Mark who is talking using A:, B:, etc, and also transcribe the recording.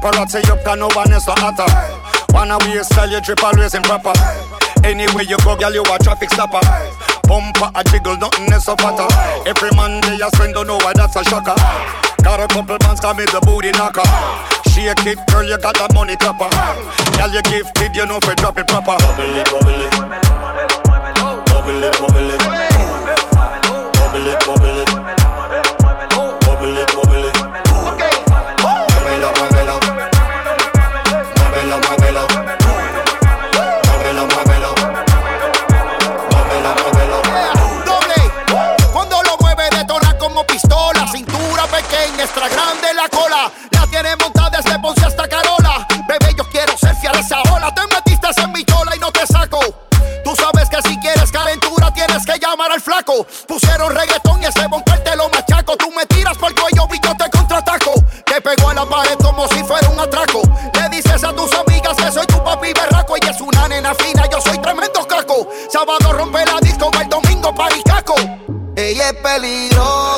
A: paparazzi up, cause no one is so hotter. Wanna wear style, you drip always improper. Anyway you go, girl, you a traffic stopper. Bumper a jiggle, nothing is so fatter. Every Monday you spend, don't know why that's a shocker. Got a couple bands, call me the booty knocker. Shake it, girl, you got that money clapper. Girl, you gifted, you know if you drop it proper. Bubble it, bubble it. Bubble it, bubble it. Bubble it, bubble it. Bubble it, bubble it. Okay. Bubble up, bubble up. Bubble up, bubble up. Bubble up, bubble up. Bubble up, bubble up.
B: Doble. Cuando lo mueve detona como pistola. Cintura pequeña, extra grande la cola. La tiene montada desde Ponce hasta Carola. Bebé, yo quiero surfear esa ola. Te metiste en mi cola y no te saco. Tú sabes que si quieres calentura tienes que llamar al flaco. Pusieron reggaetón y ese bumper te lo machaco. Tú me tiras por el cuello y yo te contraataco. Te pego a la pared como si fuera un atraco. Le dices a tus amigas que soy tu papi berraco. Ella es una nena fina, yo soy tremendo caco. Sábado rompe la disco, el domingo paricaco. Ella es peligrosa.